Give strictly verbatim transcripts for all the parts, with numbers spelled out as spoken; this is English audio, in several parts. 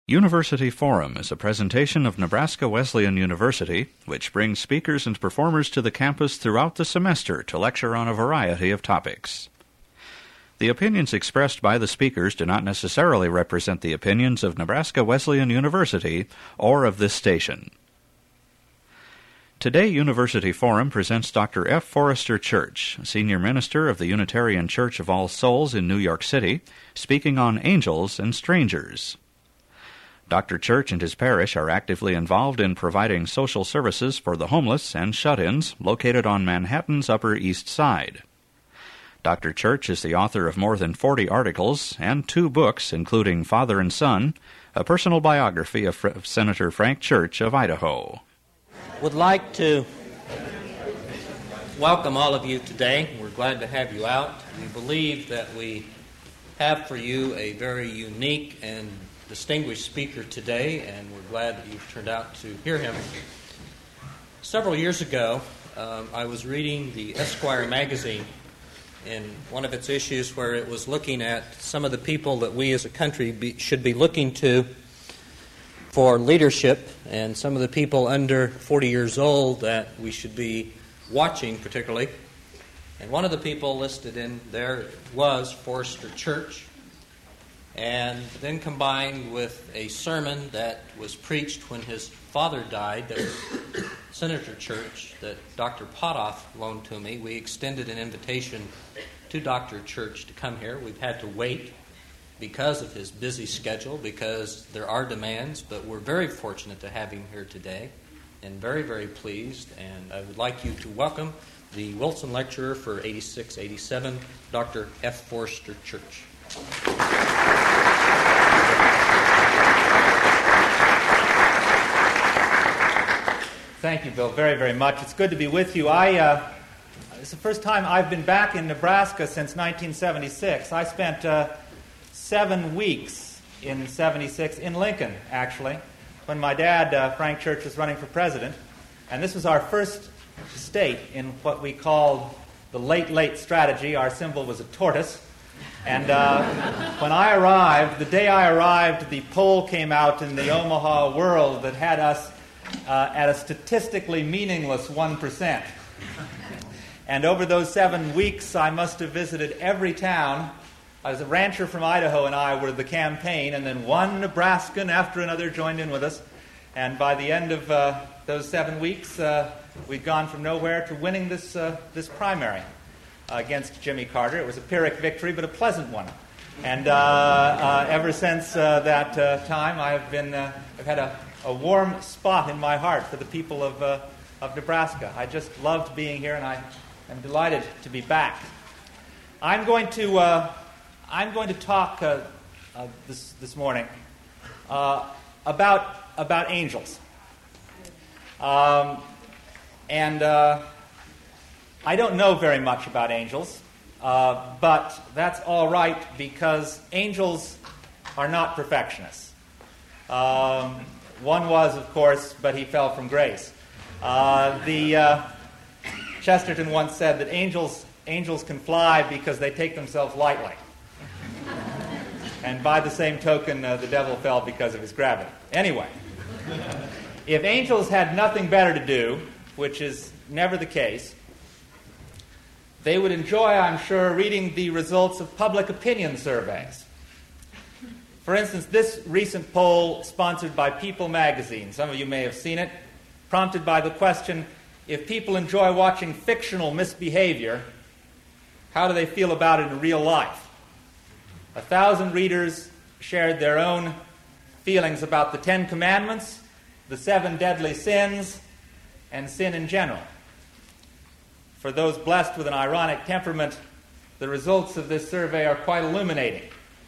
University Forum is a presentation of Nebraska Wesleyan University, which brings speakers and performers to the campus throughout the semester to lecture on a variety of topics. The opinions expressed by the speakers do not necessarily represent the opinions of Nebraska Wesleyan University or of this station. Today, University Forum presents Doctor F. Forrester Church, Senior Minister of the Unitarian Church of All Souls in New York City, speaking on angels and strangers. Doctor Church and his parish are actively involved in providing social services for the homeless and shut-ins located on Manhattan's Upper East Side. Doctor Church is the author of more than forty articles and two books, including Father and Son, a personal biography of Fr- Senator Frank Church of Idaho. Would like to welcome all of you today. We're glad to have you out. We believe that we have for you a very unique and distinguished speaker today, and we're glad that you've turned out to hear him. Several years ago, um, I was reading the Esquire magazine in one of its issues where it was looking at some of the people that we as a country be, should be looking to for leadership, and some of the people under forty years old that we should be watching particularly. And one of the people listed in there was Forrester Church, and then combined with a sermon that was preached when his father died, that was Senator Church, that Doctor Potoff loaned to me. We extended an invitation to Doctor Church to come here. We've had to wait because of his busy schedule, because there are demands, but we're very fortunate to have him here today, and very, very pleased. And I would like you to welcome the Wilson Lecturer for eighty-six eighty-seven, Doctor F. Forrester Church. Thank you, Bill, very, very much. It's good to be with you. I uh, it's the first time I've been back in Nebraska since nineteen seventy-six. I spent uh, seven weeks in seventy-six in Lincoln, actually, when my dad, uh, Frank Church, was running for president. And this was our first state in what we called the late, late strategy. Our symbol was a tortoise. And uh, when I arrived, the day I arrived, the poll came out in the Omaha World that had us uh, at a statistically meaningless one percent. And over those seven weeks, I must have visited every town. As a rancher from Idaho and I were the campaign, and then one Nebraskan after another joined in with us. And by the end of uh, those seven weeks, uh, we'd gone from nowhere to winning this uh, this primary against Jimmy Carter. It was a Pyrrhic victory, but a pleasant one. And uh, uh, ever since uh, that uh, time, I've been uh, I've had a, a warm spot in my heart for the people of uh, of Nebraska. I just loved being here, and I am delighted to be back. I'm going to uh, I'm going to talk uh, uh, this this morning uh, about about angels, um, and. Uh, I don't know very much about angels, uh, but that's all right because angels are not perfectionists. Um, one was, of course, but he fell from grace. Uh, the uh, Chesterton once said that angels angels can fly because they take themselves lightly. And by the same token, uh, the devil fell because of his gravity. Anyway, if angels had nothing better to do, which is never the case, they would enjoy, I'm sure, reading the results of public opinion surveys. For instance, this recent poll sponsored by People magazine, some of you may have seen it, prompted by the question, if people enjoy watching fictional misbehavior, how do they feel about it in real life? A thousand readers shared their own feelings about the Ten Commandments, the seven deadly sins, and sin in general. For those blessed with an ironic temperament, the results of this survey are quite illuminating.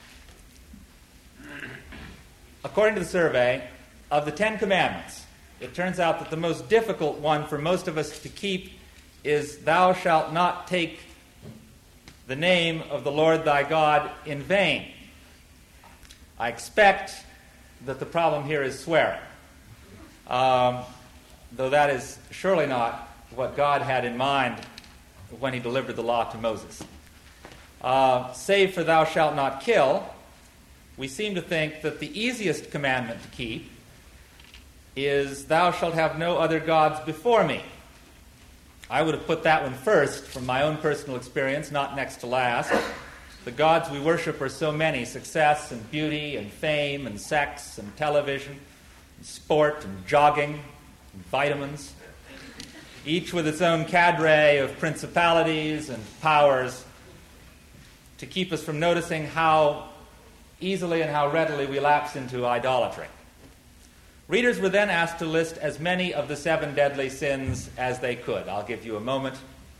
According to the survey, of the Ten Commandments, it turns out that the most difficult one for most of us to keep is, "Thou shalt not take the name of the Lord thy God in vain." I expect that the problem here is swearing, um, though that is surely not what God had in mind when he delivered the law to Moses. Uh, save for "thou shalt not kill," we seem to think that the easiest commandment to keep is, "Thou shalt have no other gods before me." I would have put that one first from my own personal experience, not next to last. The gods we worship are so many: success and beauty and fame and sex and television and sport and jogging and vitamins, each with its own cadre of principalities and powers to keep us from noticing how easily and how readily we lapse into idolatry. Readers were then asked to list as many of the seven deadly sins as they could. I'll give you a moment.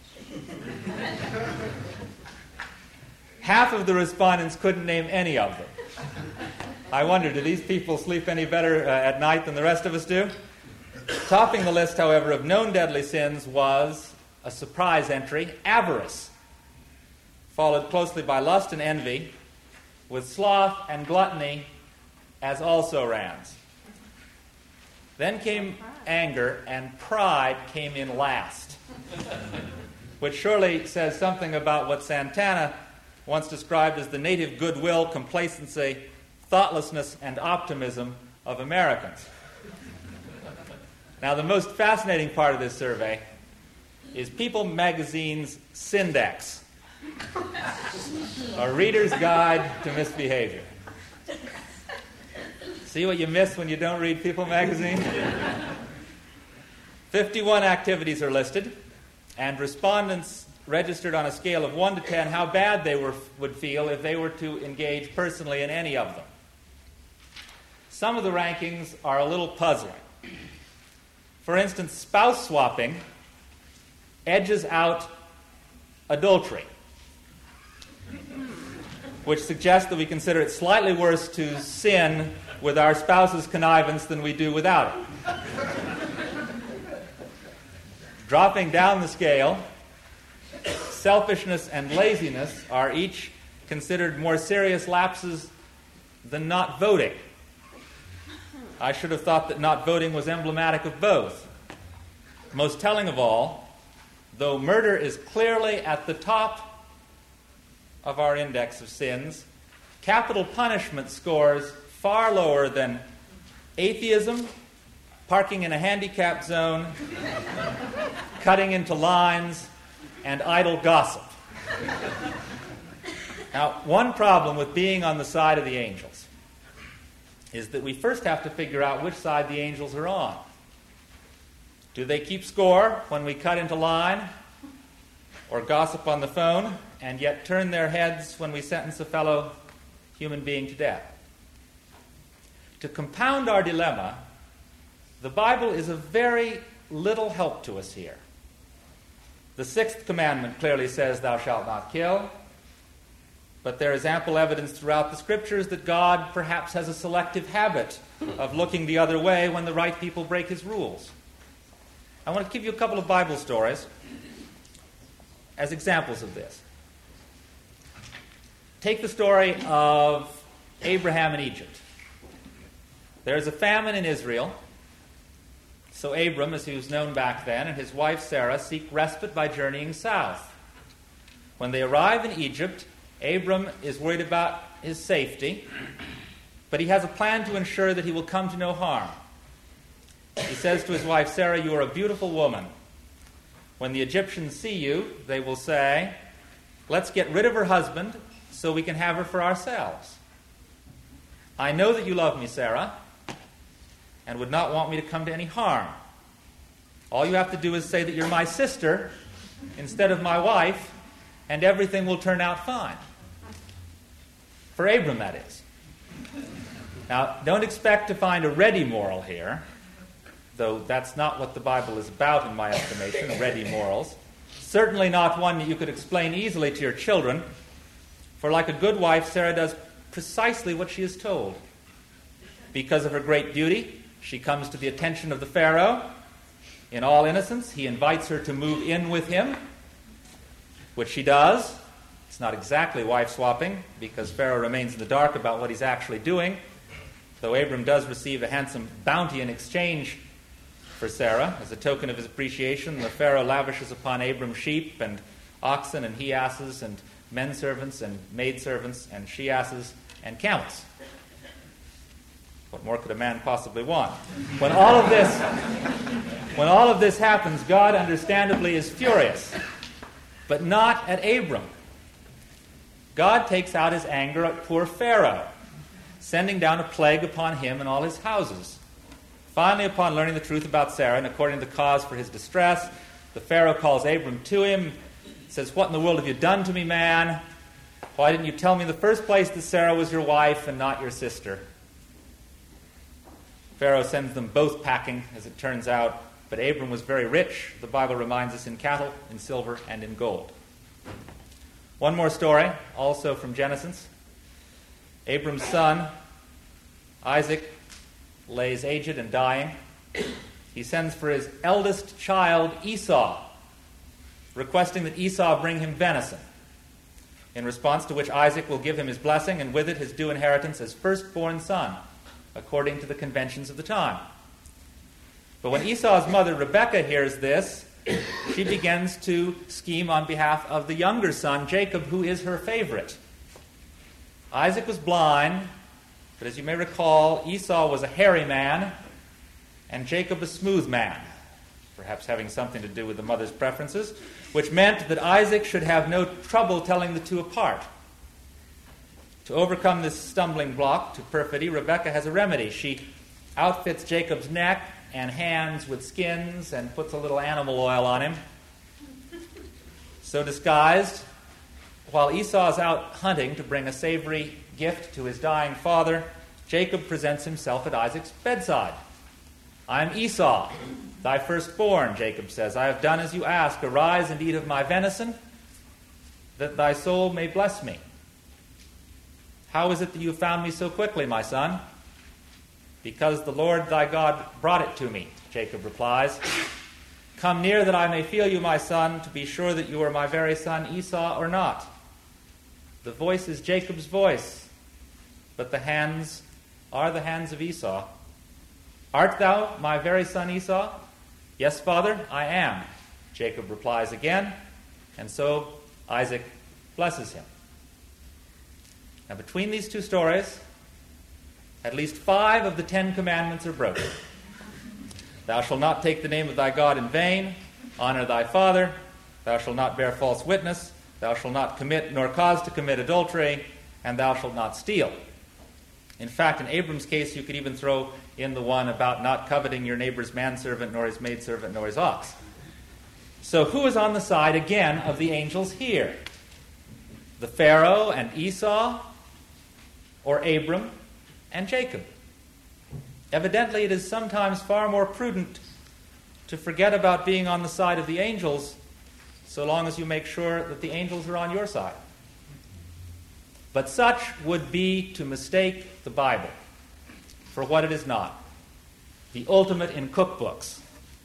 Half of the respondents couldn't name any of them. I wonder, do these people sleep any better uh, at night than the rest of us do? Topping the list, however, of known deadly sins was a surprise entry: avarice, followed closely by lust and envy, with sloth and gluttony as also-rans. Then came anger, and pride came in last, which surely says something about what Santana once described as the native goodwill, complacency, thoughtlessness, and optimism of Americans. Now, the most fascinating part of this survey is People Magazine's Sindex, a reader's guide to misbehavior. See what you miss when you don't read People Magazine? fifty-one activities are listed, and respondents registered on a scale of one to ten how bad they were, would feel if they were to engage personally in any of them. Some of the rankings are a little puzzling. For instance, spouse swapping edges out adultery, which suggests that we consider it slightly worse to sin with our spouse's connivance than we do without it. Dropping down the scale, selfishness and laziness are each considered more serious lapses than not voting. I should have thought that not voting was emblematic of both. Most telling of all, though murder is clearly at the top of our index of sins, capital punishment scores far lower than atheism, parking in a handicapped zone, cutting into lines, and idle gossip. Now, one problem with being on the side of the angels is that we first have to figure out which side the angels are on. Do they keep score when we cut into line or gossip on the phone, and yet turn their heads when we sentence a fellow human being to death? To compound our dilemma, the Bible is of very little help to us here. The sixth commandment clearly says, "Thou shalt not kill." But there is ample evidence throughout the Scriptures that God perhaps has a selective habit of looking the other way when the right people break his rules. I want to give you a couple of Bible stories as examples of this. Take the story of Abraham in Egypt. There is a famine in Israel, so Abram, as he was known back then, and his wife Sarah seek respite by journeying south. When they arrive in Egypt, Abram is worried about his safety, but he has a plan to ensure that he will come to no harm. He says to his wife Sarah, "You are a beautiful woman. When the Egyptians see you, they will say, 'Let's get rid of her husband so we can have her for ourselves.' I know that you love me, Sarah, and would not want me to come to any harm. All you have to do is say that you're my sister instead of my wife, and everything will turn out fine." For Abram, that is. Now, don't expect to find a ready moral here, though that's not what the Bible is about in my estimation, ready morals. Certainly not one that you could explain easily to your children, for like a good wife, Sarah does precisely what she is told. Because of her great beauty, she comes to the attention of the Pharaoh. In all innocence, he invites her to move in with him, which she does. It's not exactly wife swapping, because Pharaoh remains in the dark about what he's actually doing, though Abram does receive a handsome bounty in exchange for Sarah. As a token of his appreciation, the Pharaoh lavishes upon Abram sheep and oxen and he-asses and men servants and maid servants and she-asses and camels. What more could a man possibly want? When all of this, when all of this happens, God understandably is furious, but not at Abram. God takes out his anger at poor Pharaoh, sending down a plague upon him and all his houses. Finally, upon learning the truth about Sarah, and according to the cause for his distress, the Pharaoh calls Abram to him, says, "What in the world have you done to me, man? Why didn't you tell me in the first place that Sarah was your wife and not your sister?" Pharaoh sends them both packing, as it turns out, but Abram was very rich, the Bible reminds us, in cattle, in silver, and in gold. One more story, also from Genesis. Abram's son, Isaac, lays aged and dying. He sends for his eldest child, Esau, requesting that Esau bring him venison, in response to which Isaac will give him his blessing, and with it his due inheritance as firstborn son, according to the conventions of the time. But when Esau's mother, Rebekah, hears this, she begins to scheme on behalf of the younger son, Jacob, who is her favorite. Isaac was blind, but as you may recall, Esau was a hairy man, and Jacob a smooth man, perhaps having something to do with the mother's preferences, which meant that Isaac should have no trouble telling the two apart. To overcome this stumbling block to perfidy, Rebekah has a remedy. She outfits Jacob's neck and hands with skins and puts a little animal oil on him. So disguised, while Esau is out hunting to bring a savory gift to his dying father, Jacob presents himself at Isaac's bedside. "I am Esau, thy firstborn," Jacob says. "I have done as you ask. Arise and eat of my venison, that thy soul may bless me." "How is it that you have found me so quickly, my son?" "Because the Lord thy God brought it to me," Jacob replies. "Come near that I may feel you, my son, to be sure that you are my very son Esau or not." The voice is Jacob's voice, but the hands are the hands of Esau. "Art thou my very son Esau?" "Yes, father, I am," Jacob replies again, and so Isaac blesses him. Now, between these two stories, at least five of the Ten Commandments are broken. "Thou shalt not take the name of thy God in vain. Honor thy father. Thou shalt not bear false witness. Thou shalt not commit nor cause to commit adultery. And thou shalt not steal." In fact, in Abram's case, you could even throw in the one about not coveting your neighbor's manservant, nor his maidservant, nor his ox. So who is on the side, again, of the angels here? The Pharaoh and Esau, or Abram and Jacob? Evidently, it is sometimes far more prudent to forget about being on the side of the angels, so long as you make sure that the angels are on your side. But such would be to mistake the Bible for what it is not, the ultimate in cookbooks.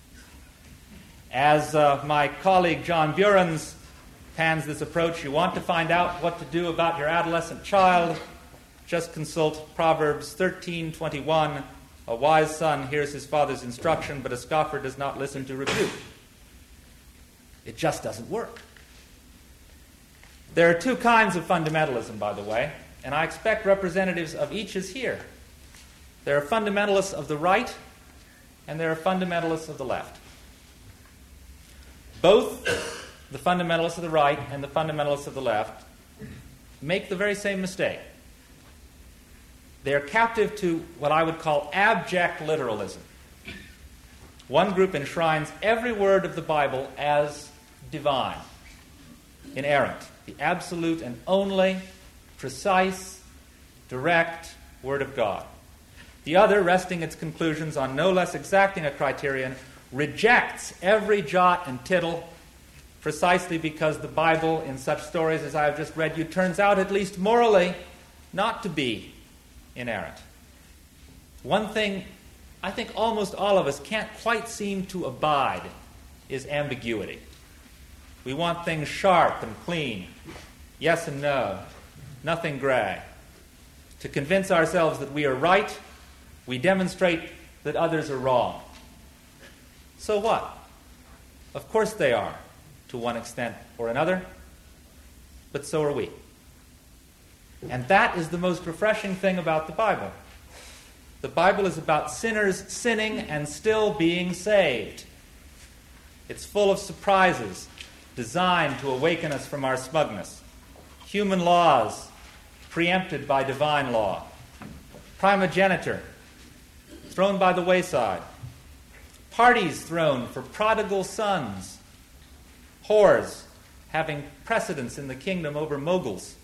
As uh, my colleague John Burens pans this approach, you want to find out what to do about your adolescent child, just consult Proverbs thirteen twenty-one. "A wise son hears his father's instruction, but a scoffer does not listen to rebuke." It just doesn't work. There are two kinds of fundamentalism, by the way, and I expect representatives of each is here. There are fundamentalists of the right, and there are fundamentalists of the left. Both the fundamentalists of the right and the fundamentalists of the left make the very same mistake. They are captive to what I would call abject literalism. One group enshrines every word of the Bible as divine, inerrant, the absolute and only, precise, direct Word of God. The other, resting its conclusions on no less exacting a criterion, rejects every jot and tittle, precisely because the Bible, in such stories as I have just read you, turns out, at least morally, not to be inerrant. One thing I think almost all of us can't quite seem to abide is ambiguity. We want things sharp and clean, yes and no, nothing gray. To convince ourselves that we are right, we demonstrate that others are wrong. So what? Of course they are, to one extent or another, but so are we. And that is the most refreshing thing about the Bible. The Bible is about sinners sinning and still being saved. It's full of surprises designed to awaken us from our smugness. Human laws preempted by divine law. Primogeniture thrown by the wayside. Parties thrown for prodigal sons. Whores having precedence in the kingdom over moguls.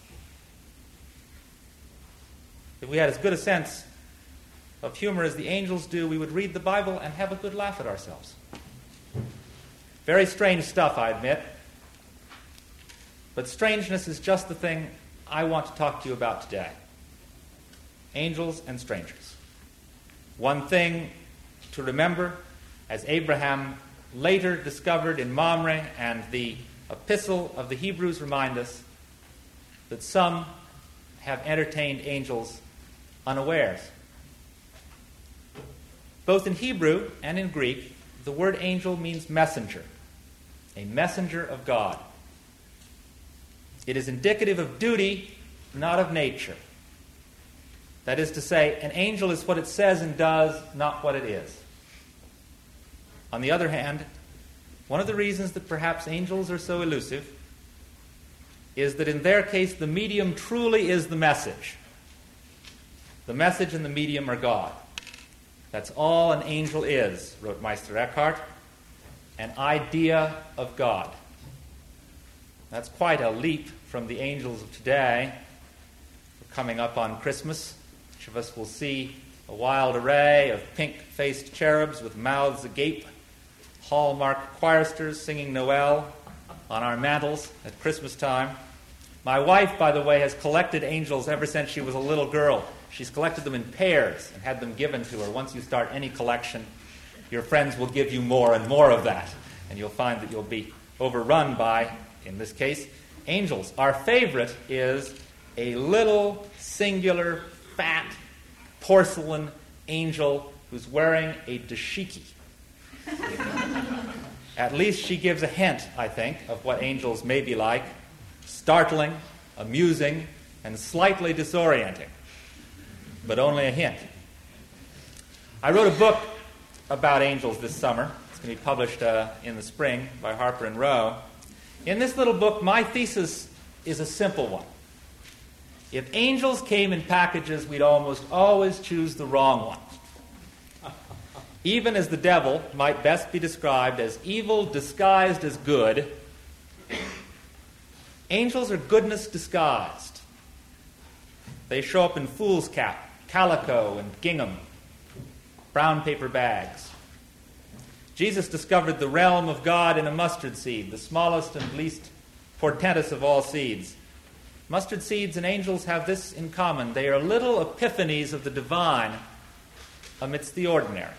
If we had as good a sense of humor as the angels do, we would read the Bible and have a good laugh at ourselves. Very strange stuff, I admit. But strangeness is just the thing I want to talk to you about today. Angels and strangers. One thing to remember, as Abraham later discovered in Mamre and the epistle of the Hebrews remind us, that some have entertained angels unawares. Both in Hebrew and in Greek, the word angel means messenger, a messenger of God. It is indicative of duty, not of nature. That is to say, an angel is what it says and does, not what it is. On the other hand, one of the reasons that perhaps angels are so elusive is that in their case the medium truly is the message. The message and the medium are God. That's all an angel is, wrote Meister Eckhart, an idea of God. That's quite a leap from the angels of today. We're coming up on Christmas. Each of us will see a wild array of pink-faced cherubs with mouths agape, hallmark choristers singing Noel on our mantels at Christmas time. My wife, by the way, has collected angels ever since she was a little girl. She's collected them in pairs and had them given to her. Once you start any collection, your friends will give you more and more of that, and you'll find that you'll be overrun by, in this case, angels. Our favorite is a little, singular, fat, porcelain angel who's wearing a dashiki. At least she gives a hint, I think, of what angels may be like. Startling, amusing, and slightly disorienting. But only a hint. I wrote a book about angels this summer. It's going to be published uh, in the spring by Harper and Row. In this little book, my thesis is a simple one. If angels came in packages, we'd almost always choose the wrong one. Even as the devil might best be described as evil disguised as good, angels are goodness disguised. They show up in fool's cap, calico, and gingham, brown paper bags. Jesus discovered the realm of God in a mustard seed, the smallest and least portentous of all seeds. Mustard seeds and angels have this in common. They are little epiphanies of the divine amidst the ordinary.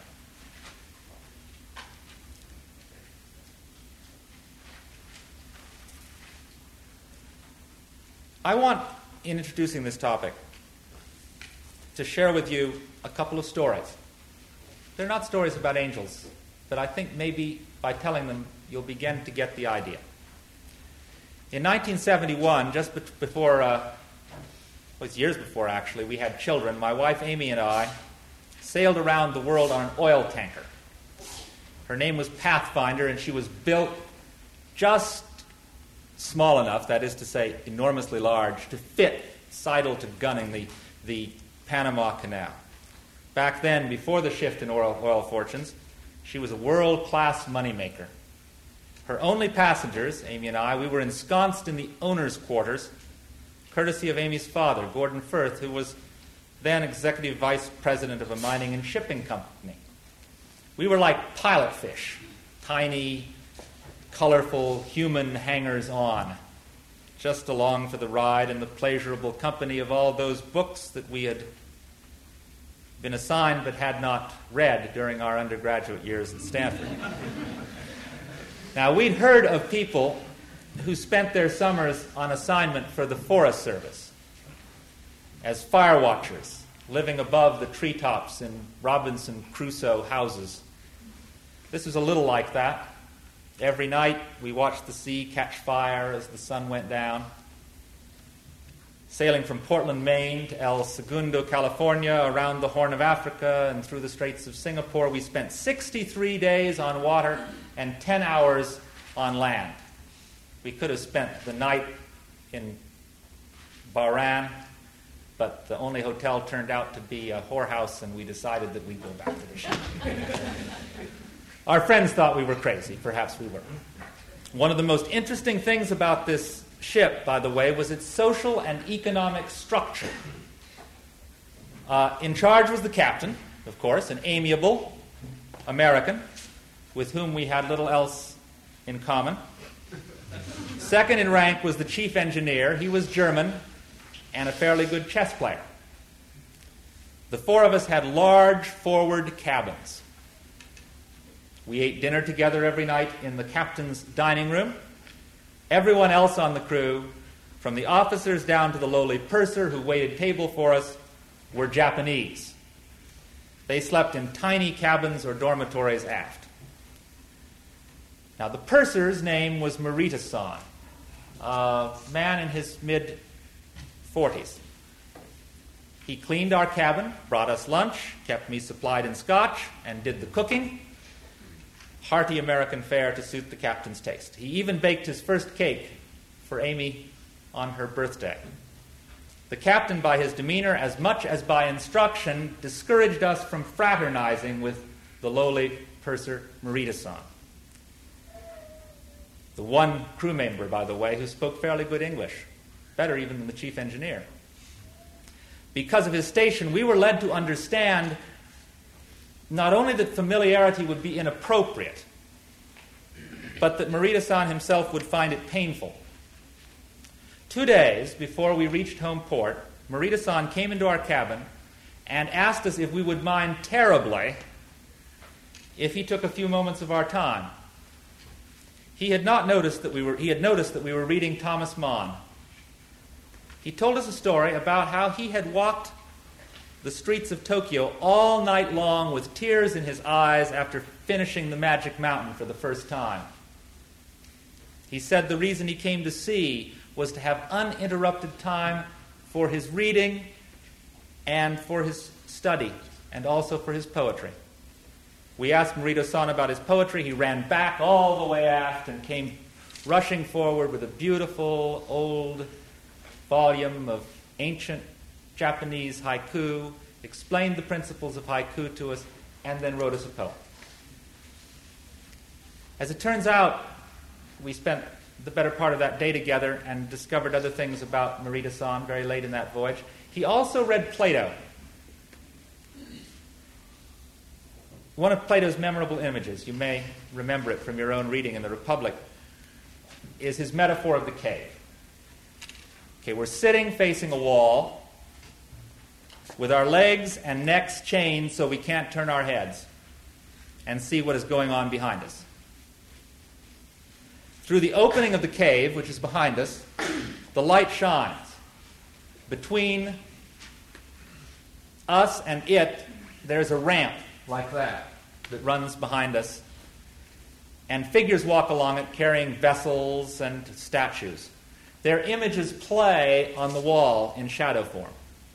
I want, in introducing this topic, to share with you a couple of stories. They're not stories about angels, but I think maybe by telling them you'll begin to get the idea. In nineteen seventy-one, just be- before, uh, well, it was years before actually, we had children, my wife Amy and I sailed around the world on an oil tanker. Her name was Pathfinder, and she was built just small enough, that is to say enormously large, to fit sidle to gunning the, the Panama Canal. Back then, before the shift in oil, oil fortunes, she was a world-class moneymaker. Her only passengers, Amy and I, we were ensconced in the owner's quarters, courtesy of Amy's father, Gordon Firth, who was then executive vice president of a mining and shipping company. We were like pilot fish, tiny, colorful human hangers-on, just along for the ride in the pleasurable company of all those books that we had been assigned but had not read during our undergraduate years at Stanford. Now, we'd heard of people who spent their summers on assignment for the Forest Service as fire watchers, living above the treetops in Robinson Crusoe houses. This was a little like that. Every night we watched the sea catch fire as the sun went down. sailing from Portland, Maine to El Segundo, California, around the Horn of Africa and through the Straits of Singapore. We spent sixty-three days on water and ten hours on land. We could have spent the night in Bahrain, but the only hotel turned out to be a whorehouse, and we decided that we'd go back to the ship. Our friends thought we were crazy. Perhaps we were. One of the most interesting things about this ship, by the way, was its social and economic structure. Uh, in charge was the captain, of course, an amiable American with whom we had little else in common. Second in rank was the chief engineer. He was German and a fairly good chess player. The four of us had large forward cabins. We ate dinner together every night in the captain's dining room. Everyone else on the crew, from the officers down to the lowly purser who waited table for us, were Japanese. They slept in tiny cabins or dormitories aft. Now, the purser's name was Morita-san, a man in his mid-forties. He cleaned our cabin, brought us lunch, kept me supplied in scotch, and did the cooking. Hearty American fare to suit the captain's taste. He even baked his first cake for Amy on her birthday. The captain, by his demeanor as much as by instruction, discouraged us from fraternizing with the lowly purser Morita-san. The one crew member, by the way, who spoke fairly good English, better even than the chief engineer. Because of his station, we were led to understand not only that familiarity would be inappropriate, but that Morita-san himself would find it painful. Two days before we reached home port, Morita-san came into our cabin and asked us if we would mind terribly if he took a few moments of our time. He had not noticed that we were, he had noticed that we were reading Thomas Mann. He told us a story about how he had walked the streets of Tokyo all night long with tears in his eyes after finishing the Magic Mountain for the first time. He said the reason he came to see was to have uninterrupted time for his reading and for his study and also for his poetry. We asked Morita-san about his poetry. He ran back all the way aft and came rushing forward with a beautiful old volume of ancient Japanese haiku, explained the principles of haiku to us, and then wrote us a poem. As it turns out, we spent the better part of that day together and discovered other things about Morita-san very late in that voyage. He also read Plato. One of Plato's memorable images, you may remember it from your own reading in the Republic, is his metaphor of the cave. Okay, we're sitting facing a wall with our legs and necks chained so we can't turn our heads and see what is going on behind us. Through the opening of the cave, which is behind us, the light shines. Between us and it, there's a ramp like that that runs behind us, and figures walk along it carrying vessels and statues. Their images play on the wall in shadow form.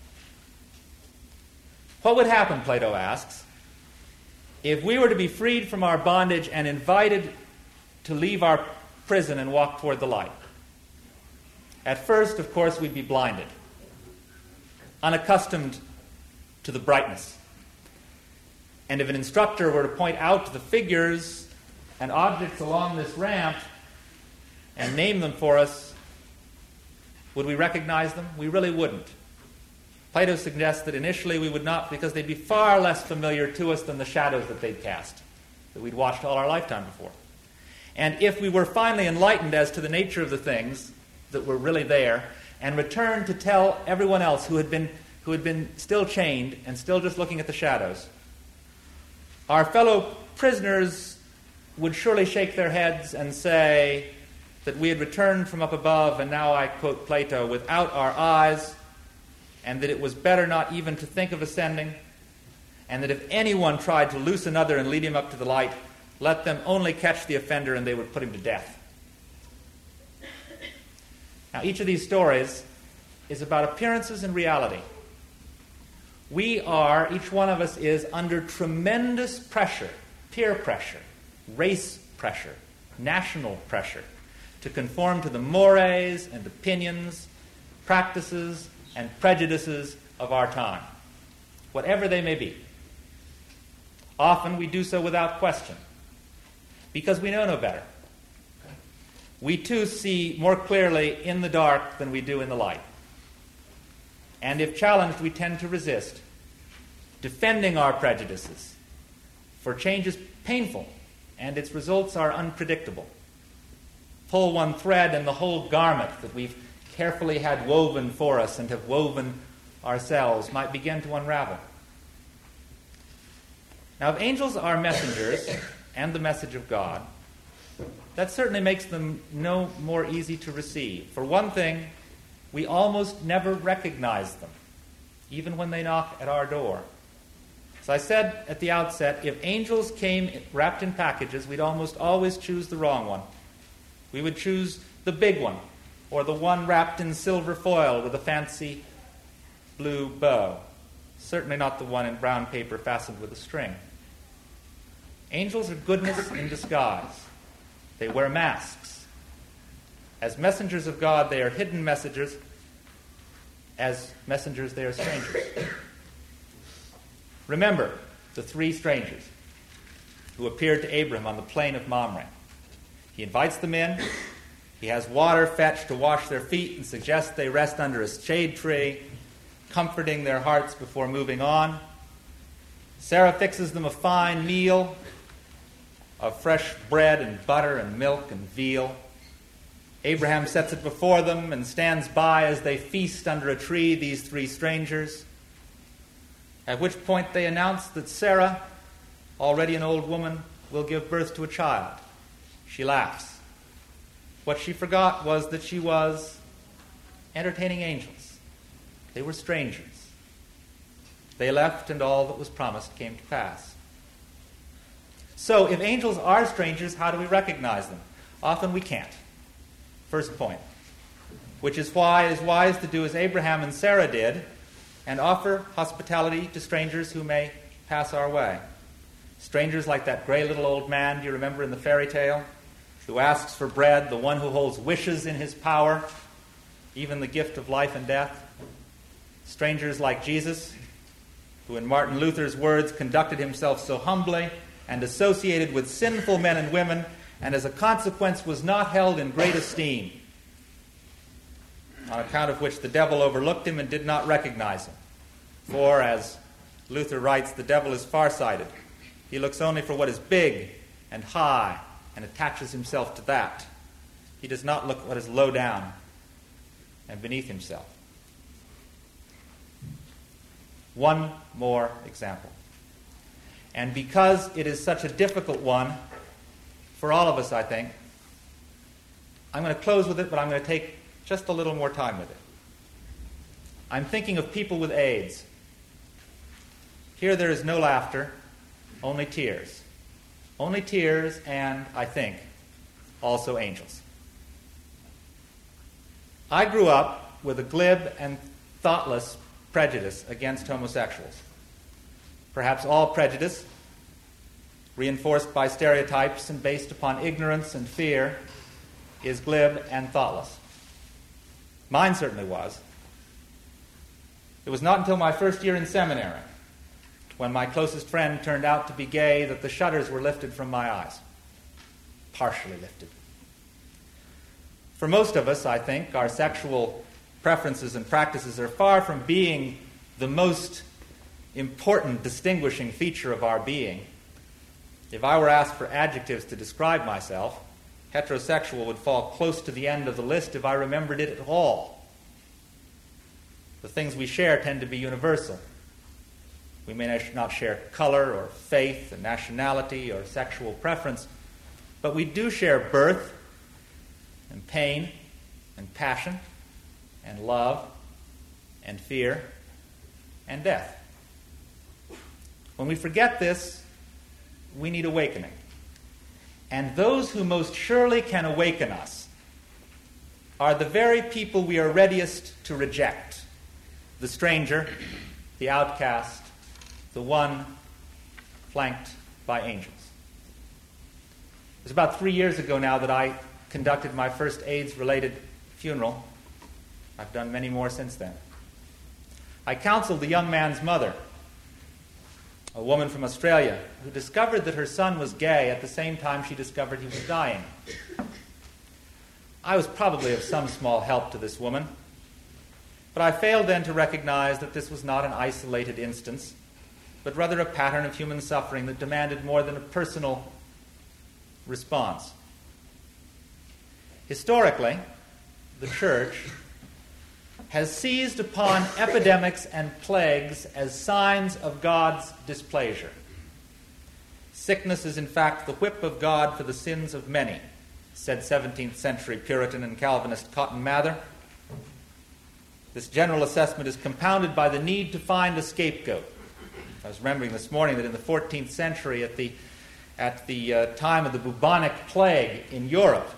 What would happen, Plato asks, if we were to be freed from our bondage and invited to leave our prison and walk toward the light? At first, of course, we'd be blinded, unaccustomed to the brightness. And if an instructor were to point out the figures and objects along this ramp and name them for us, would we recognize them? We really wouldn't. Plato suggests that initially we would not, because they'd be far less familiar to us than the shadows that they'd cast, that we'd watched all our lifetime before. And if we were finally enlightened as to the nature of the things that were really there, and returned to tell everyone else who had been who had been still chained and still just looking at the shadows, our fellow prisoners would surely shake their heads and say that we had returned from up above, and now I quote Plato, without our eyes, and that it was better not even to think of ascending, and that if anyone tried to loose another and lead him up to the light, let them only catch the offender and they would put him to death. Now, each of these stories is about appearances and reality. We are, each one of us is under tremendous pressure, peer pressure, race pressure, national pressure, to conform to the mores and opinions, practices, and prejudices of our time, whatever they may be. Often we do so without question, because we know no better. We too see more clearly in the dark than we do in the light. And if challenged, we tend to resist, defending our prejudices. For change is painful, and its results are unpredictable. Pull one thread, and the whole garment that we've carefully had woven for us and have woven ourselves might begin to unravel. Now, if angels are messengers and the message of God, that certainly makes them no more easy to receive. For one thing, we almost never recognize them, even when they knock at our door. As I said at the outset, if angels came wrapped in packages, we'd almost always choose the wrong one. We would choose the big one, or the one wrapped in silver foil with a fancy blue bow. Certainly not the one in brown paper fastened with a string. Angels are goodness in disguise. They wear masks. As messengers of God, they are hidden messengers. As messengers, they are strangers. Remember the three strangers who appeared to Abraham on the plain of Mamre. He invites them in. He has water fetched to wash their feet and suggests they rest under a shade tree, comforting their hearts before moving on. Sarah fixes them a fine meal of fresh bread and butter and milk and veal. Abraham sets it before them and stands by as they feast under a tree, these three strangers, at which point they announce that Sarah, already an old woman, will give birth to a child. She laughs. What she forgot was that she was entertaining angels. They were strangers. They left, and all that was promised came to pass. So, if angels are strangers, how do we recognize them? Often we can't. First point. Which is why it is wise to do as Abraham and Sarah did and offer hospitality to strangers who may pass our way. Strangers like that gray little old man, do you remember in the fairy tale, who asks for bread, the one who holds wishes in his power, even the gift of life and death. Strangers like Jesus, who in Martin Luther's words conducted himself so humbly and associated with sinful men and women, and as a consequence was not held in great esteem, on account of which the devil overlooked him and did not recognize him. For, as Luther writes, the devil is farsighted. He looks only for what is big and high and attaches himself to that. He does not look at what is low down and beneath himself. One more example. And because it is such a difficult one for all of us, I think, I'm going to close with it, but I'm going to take just a little more time with it. I'm thinking of people with AIDS. Here there is no laughter, only tears. Only tears and, I think, also angels. I grew up with a glib and thoughtless prejudice against homosexuals. Perhaps all prejudice, reinforced by stereotypes and based upon ignorance and fear, is glib and thoughtless. Mine certainly was. It was not until my first year in seminary, when my closest friend turned out to be gay, that the shutters were lifted from my eyes. Partially lifted. For most of us, I think, our sexual preferences and practices are far from being the most important distinguishing feature of our being. If I were asked for adjectives to describe myself, heterosexual would fall close to the end of the list if I remembered it at all. The things we share tend to be universal. We may not share color or faith and nationality or sexual preference, but we do share birth and pain and passion and love and fear and death. When we forget this, we need awakening. And those who most surely can awaken us are the very people we are readiest to reject: the stranger, the outcast, the one flanked by angels. It was about three years ago now that I conducted my first AIDS-related funeral. I've done many more since then. I counseled the young man's mother, a woman from Australia, who discovered that her son was gay at the same time she discovered he was dying. I was probably of some small help to this woman, but I failed then to recognize that this was not an isolated instance, but rather a pattern of human suffering that demanded more than a personal response. Historically, the Church has seized upon epidemics and plagues as signs of God's displeasure. Sickness is in fact the whip of God for the sins of many, said seventeenth century Puritan and Calvinist Cotton Mather. This general assessment is compounded by the need to find a scapegoat. I was remembering this morning that in the fourteenth century, at the, at the uh, time of the bubonic plague in Europe,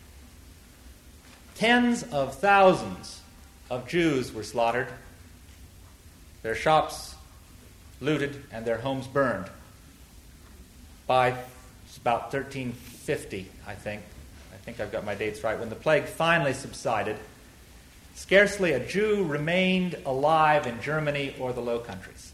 tens of thousands of Jews were slaughtered, their shops looted, and their homes burned. By about thirteen fifty, I think, I think I've got my dates right, when the plague finally subsided, scarcely a Jew remained alive in Germany or the Low Countries.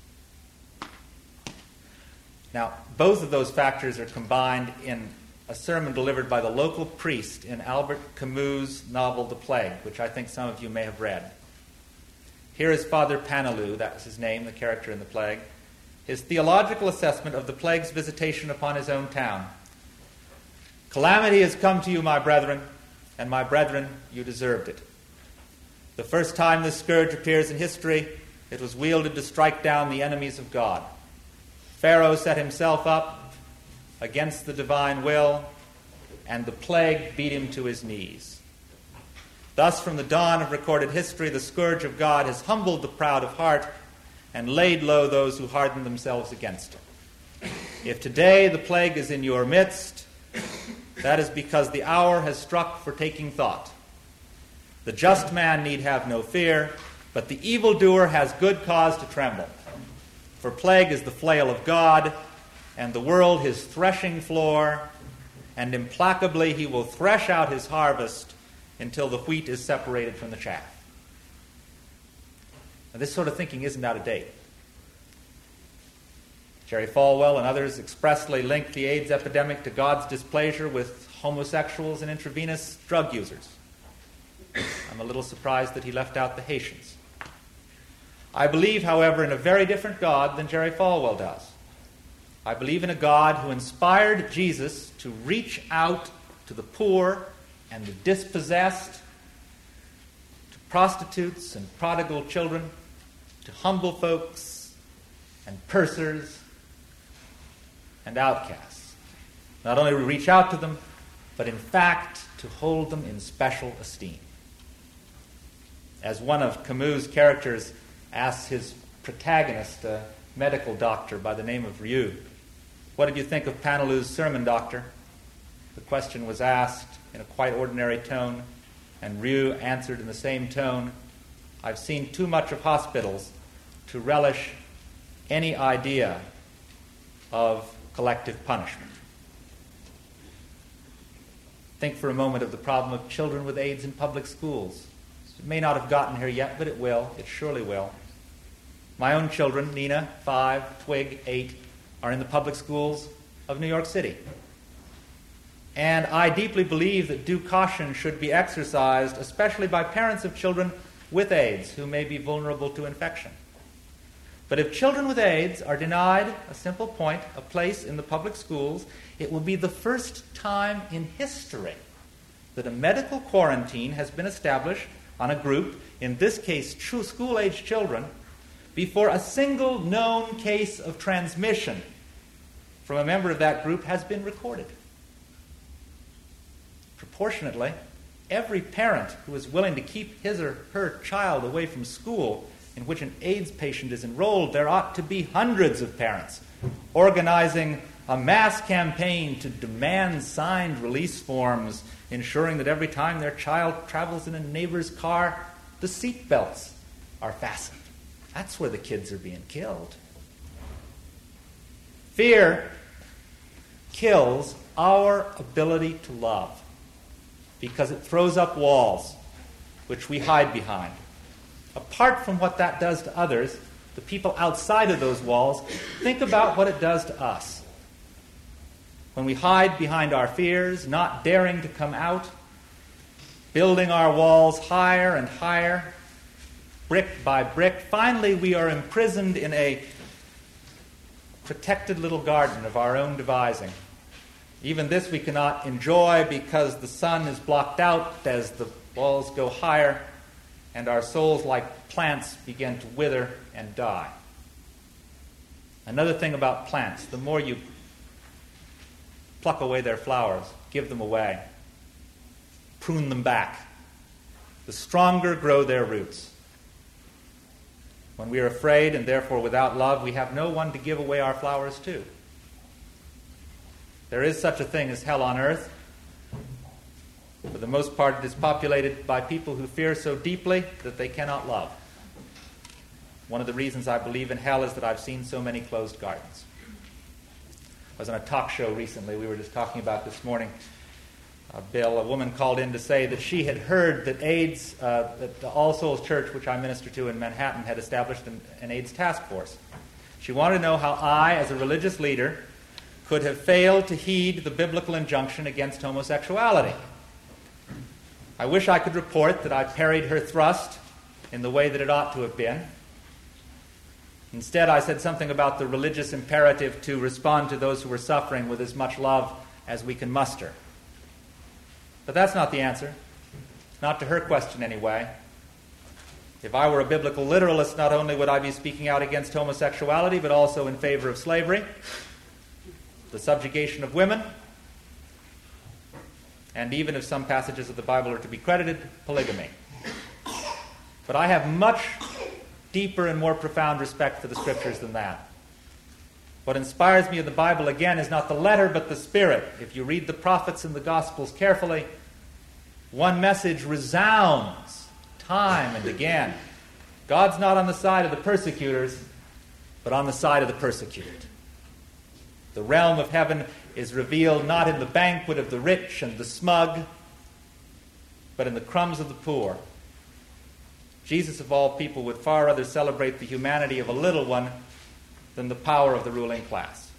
Now, both of those factors are combined in a sermon delivered by the local priest in Albert Camus' novel The Plague, which I think some of you may have read. Here is Father Paneloux, that was his name, the character in The Plague, his theological assessment of the plague's visitation upon his own town. "Calamity has come to you, my brethren, and my brethren, you deserved it. The first time this scourge appears in history, it was wielded to strike down the enemies of God. Pharaoh set himself up against the divine will, and the plague beat him to his knees. Thus, from the dawn of recorded history, the scourge of God has humbled the proud of heart and laid low those who harden themselves against him. If today the plague is in your midst, that is because the hour has struck for taking thought. The just man need have no fear, but the evildoer has good cause to tremble. For plague is the flail of God, and the world his threshing floor, and implacably he will thresh out his harvest until the wheat is separated from the chaff." Now, this sort of thinking isn't out of date. Jerry Falwell and others expressly link the AIDS epidemic to God's displeasure with homosexuals and intravenous drug users. I'm a little surprised that he left out the Haitians. I believe, however, in a very different God than Jerry Falwell does. I believe in a God who inspired Jesus to reach out to the poor and the dispossessed, to prostitutes and prodigal children, to humble folks and pursers and outcasts. Not only to reach out to them, but in fact to hold them in special esteem. As one of Camus' characters asks his protagonist, a medical doctor by the name of Rieu, "What did you think of Paneloux's sermon, doctor?" The question was asked in a quite ordinary tone, and Rieu answered in the same tone, "I've seen too much of hospitals to relish any idea of collective punishment." Think for a moment of the problem of children with AIDS in public schools. It may not have gotten here yet, but it will. It surely will. My own children, Nina, five, Twig, eight, are in the public schools of New York City. And I deeply believe that due caution should be exercised, especially by parents of children with AIDS who may be vulnerable to infection. But if children with AIDS are denied, a simple point, a place in the public schools, it will be the first time in history that a medical quarantine has been established on a group, in this case school-age children, before a single known case of transmission from a member of that group has been recorded. Proportionately, every parent who is willing to keep his or her child away from school in which an AIDS patient is enrolled, there ought to be hundreds of parents organizing a mass campaign to demand signed release forms, ensuring that every time their child travels in a neighbor's car, the seat belts are fastened. That's where the kids are being killed. Fear kills our ability to love because it throws up walls which we hide behind. Apart from what that does to others, the people outside of those walls, think about what it does to us. When we hide behind our fears, not daring to come out, building our walls higher and higher, brick by brick, finally we are imprisoned in a protected little garden of our own devising. Even this we cannot enjoy because the sun is blocked out as the walls go higher, and our souls, like plants, begin to wither and die. Another thing about plants, the more you pluck away their flowers, give them away, prune them back, the stronger grow their roots. When we are afraid and therefore without love, we have no one to give away our flowers to. There is such a thing as hell on earth. For the most part, it is populated by people who fear so deeply that they cannot love. One of the reasons I believe in hell is that I've seen so many closed gardens. I was on a talk show recently. We were just talking about this morning. Uh, Bill, a woman called in to say that she had heard that AIDS, uh, that the All Souls Church, which I minister to in Manhattan, had established an, an AIDS task force. She wanted to know how I, as a religious leader, could have failed to heed the biblical injunction against homosexuality. I wish I could report that I parried her thrust in the way that it ought to have been. Instead, I said something about the religious imperative to respond to those who are suffering with as much love as we can muster. But that's not the answer. Not to her question, anyway. If I were a biblical literalist, not only would I be speaking out against homosexuality, but also in favor of slavery, the subjugation of women, and even if some passages of the Bible are to be credited, polygamy. But I have much deeper and more profound respect for the Scriptures than that. What inspires me in the Bible, again, is not the letter, but the Spirit. If you read the prophets and the Gospels carefully, one message resounds time and again. God's not on the side of the persecutors, but on the side of the persecuted. The realm of heaven is revealed not in the banquet of the rich and the smug, but in the crumbs of the poor. Jesus, of all people, would far rather celebrate the humanity of a little one than the power of the ruling class.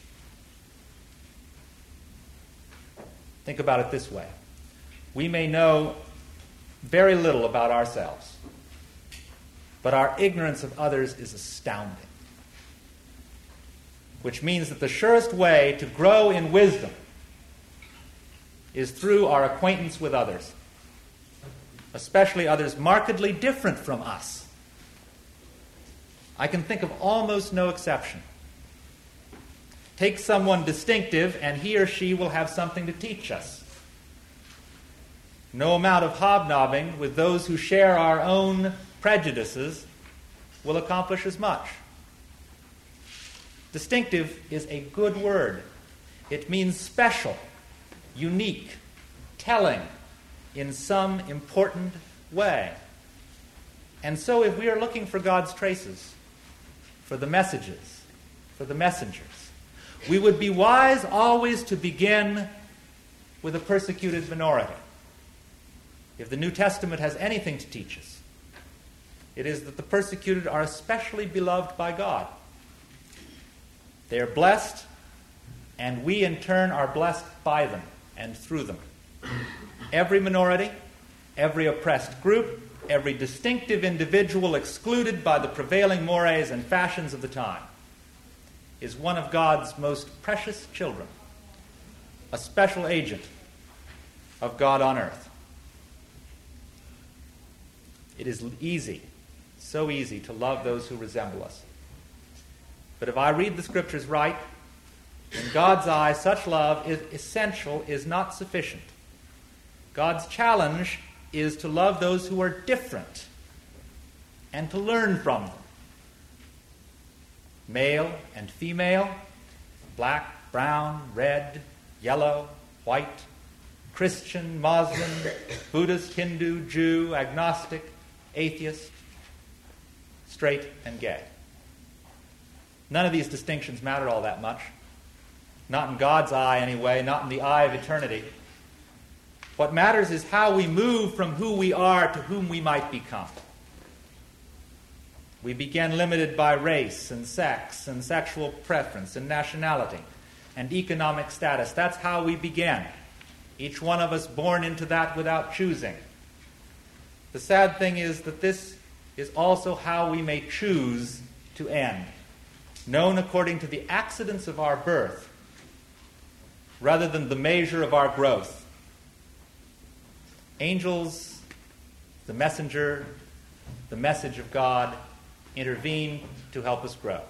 Think about it this way. We may know very little about ourselves, but our ignorance of others is astounding. Which means that the surest way to grow in wisdom is through our acquaintance with others, especially others markedly different from us. I can think of almost no exception. Take someone distinctive, and he or she will have something to teach us. No amount of hobnobbing with those who share our own prejudices will accomplish as much. Distinctive is a good word. It means special, unique, telling in some important way. And so if we are looking for God's traces, for the messages, for the messengers, we would be wise always to begin with a persecuted minority. If the New Testament has anything to teach us, it is that the persecuted are especially beloved by God. They are blessed, and we in turn are blessed by them and through them. Every minority, every oppressed group, every distinctive individual excluded by the prevailing mores and fashions of the time is one of God's most precious children, a special agent of God on earth. It is easy, so easy, to love those who resemble us. But if I read the Scriptures right, in God's eye, such love is essential, is not sufficient. God's challenge is to love those who are different and to learn from them. Male and female, black brown, red, yellow, white, Christian, Muslim, Buddhist, Hindu, Jew, agnostic, atheist, straight, and gay. None of these distinctions matter all that much. Not in God's eye, anyway, not in the eye of eternity. What matters is how we move from who we are to whom we might become. We begin limited by race and sex and sexual preference and nationality and economic status. That's how we begin. Each one of us born into that without choosing. The sad thing is that this is also how we may choose to end, known according to the accidents of our birth rather than the measure of our growth. Angels, the messenger, the message of God, intervene to help us grow.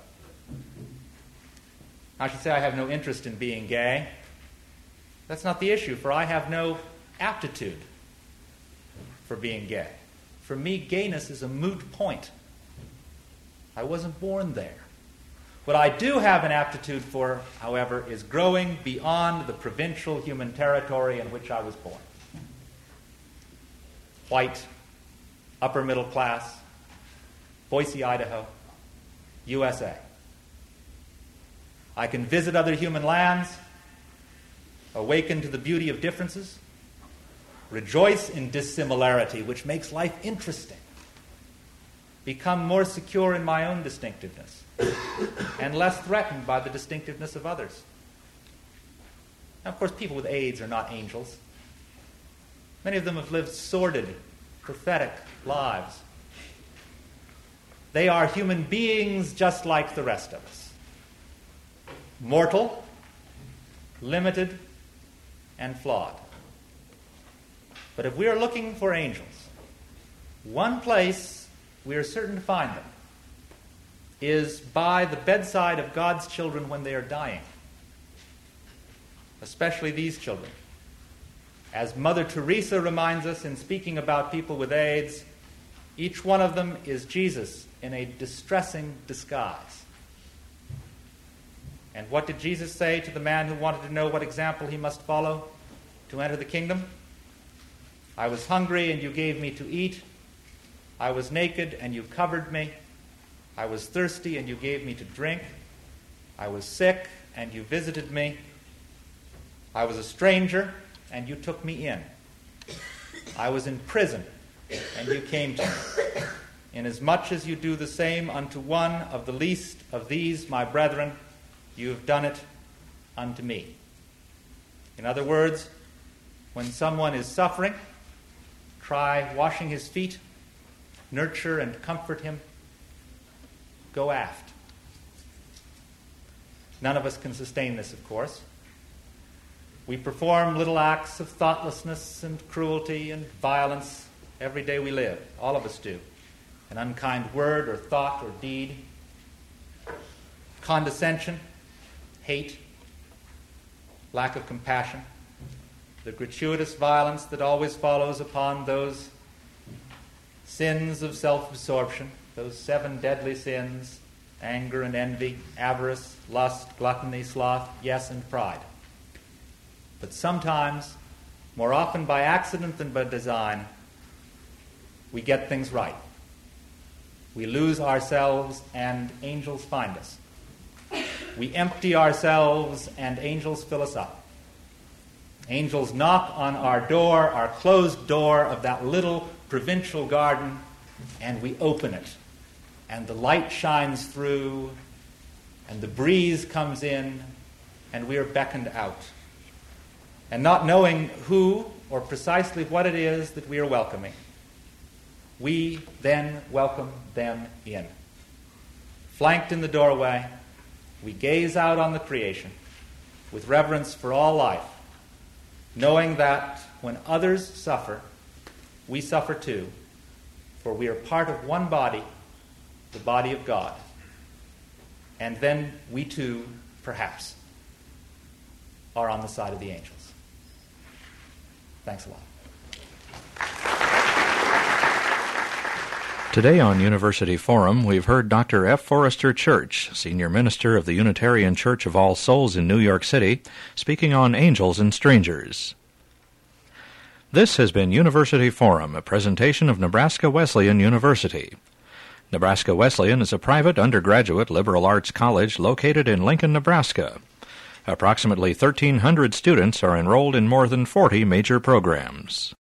I should say I have no interest in being gay. That's not the issue, for I have no aptitude for being gay. For me, gayness is a moot point. I wasn't born there. What I do have an aptitude for, however, is growing beyond the provincial human territory in which I was born. White, upper middle class, Boise, Idaho, U S A. I can visit other human lands, awaken to the beauty of differences, rejoice in dissimilarity, which makes life interesting, become more secure in my own distinctiveness, and less threatened by the distinctiveness of others. Now, of course, people with AIDS are not angels. Many of them have lived sordid, pathetic lives. They are human beings just like the rest of us. Mortal, limited, and flawed. But if we are looking for angels, one place we are certain to find them is by the bedside of God's children when they are dying, especially these children. As Mother Teresa reminds us in speaking about people with AIDS, each one of them is Jesus in a distressing disguise. And what did Jesus say to the man who wanted to know what example he must follow to enter the kingdom? I was hungry and you gave me to eat. I was naked and you covered me. I was thirsty and you gave me to drink. I was sick and you visited me. I was a stranger and you took me in. I was in prison and you came to me. Inasmuch as you do the same unto one of the least of these, my brethren, you have done it unto me. In other words, when someone is suffering, try washing his feet, nurture and comfort him, go aft. None of us can sustain this, of course. We perform little acts of thoughtlessness and cruelty and violence every day we live. All of us do. An unkind word or thought or deed, condescension, hate, lack of compassion, the gratuitous violence that always follows upon those sins of self-absorption, those seven deadly sins, anger and envy, avarice, lust, gluttony, sloth, yes, and pride. But sometimes, more often by accident than by design, we get things right. We lose ourselves and angels find us. We empty ourselves and angels fill us up. Angels knock on our door, our closed door of that little provincial garden, and we open it. And the light shines through, and the breeze comes in, and we are beckoned out. And not knowing who or precisely what it is that we are welcoming, we then welcome them in. Flanked in the doorway, we gaze out on the creation with reverence for all life, knowing that when others suffer, we suffer too, for we are part of one body, the body of God. And then we too, perhaps, are on the side of the angels. Thanks a lot. Today on University Forum, we've heard Doctor F. Forrester Church, Senior Minister of the Unitarian Church of All Souls in New York City, speaking on angels and strangers. This has been University Forum, a presentation of Nebraska Wesleyan University. Nebraska Wesleyan is a private undergraduate liberal arts college located in Lincoln, Nebraska. Approximately thirteen hundred students are enrolled in more than forty major programs.